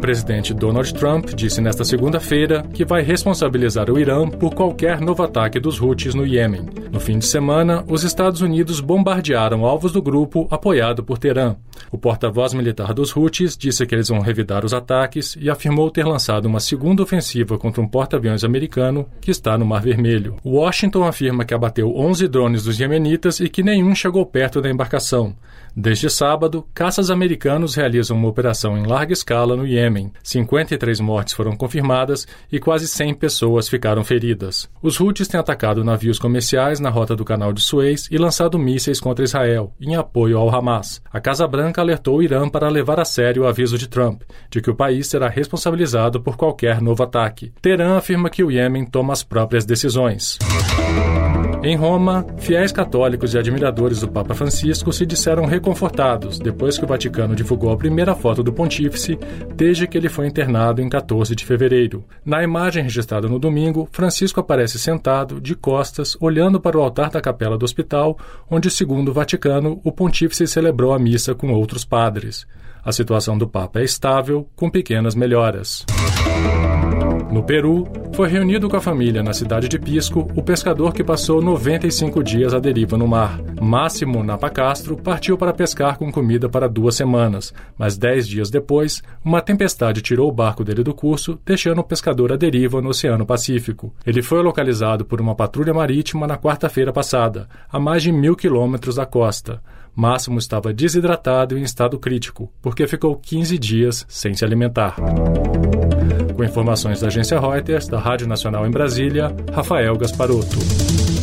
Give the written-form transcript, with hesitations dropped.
presidente Donald Trump disse nesta segunda-feira que vai responsabilizar o Irã por qualquer novo ataque dos Houthis no Iêmen. No fim de semana, os Estados Unidos bombardearam alvos do grupo apoiado por Teherã. O porta-voz militar dos Houthis disse que eles vão revidar os ataques e afirmou ter lançado uma segunda ofensiva contra um porta-aviões americano que está no Mar Vermelho. Washington afirma que abateu 11 drones dos iemenitas e que nenhum chegou perto da embarcação. Desde sábado, caças americanos realizam uma operação em larga escala no Iêmen. 53 mortes foram confirmadas e quase 100 pessoas ficaram feridas. Os Houthis têm atacado navios comerciais na rota do Canal de Suez e lançado mísseis contra Israel, em apoio ao Hamas. A Casa Branca alertou o Irã para levar a sério o aviso de Trump, de que o país será responsabilizado por qualquer novo ataque. Teherã afirma que o Iêmen toma as próprias decisões. Em Roma, fiéis católicos e admiradores do Papa Francisco se disseram reconfortados depois que o Vaticano divulgou a primeira foto do pontífice desde que ele foi internado em 14 de fevereiro. Na imagem registrada no domingo, Francisco aparece sentado, de costas, olhando para o altar da capela do hospital, onde, segundo o Vaticano, o pontífice celebrou a missa com outros padres. A situação do Papa é estável, com pequenas melhoras. No Peru, foi reunido com a família na cidade de Pisco o pescador que passou 95 dias à deriva no mar. Máximo Napacastro partiu para pescar com comida para 2 semanas, mas 10 dias depois, uma tempestade tirou o barco dele do curso, deixando o pescador à deriva no Oceano Pacífico. Ele foi localizado por uma patrulha marítima na quarta-feira passada, a mais de 1.000 quilômetros da costa. Máximo estava desidratado e em estado crítico, porque ficou 15 dias sem se alimentar. Com informações da agência Reuters, da Rádio Nacional em Brasília, Rafael Gasparotto.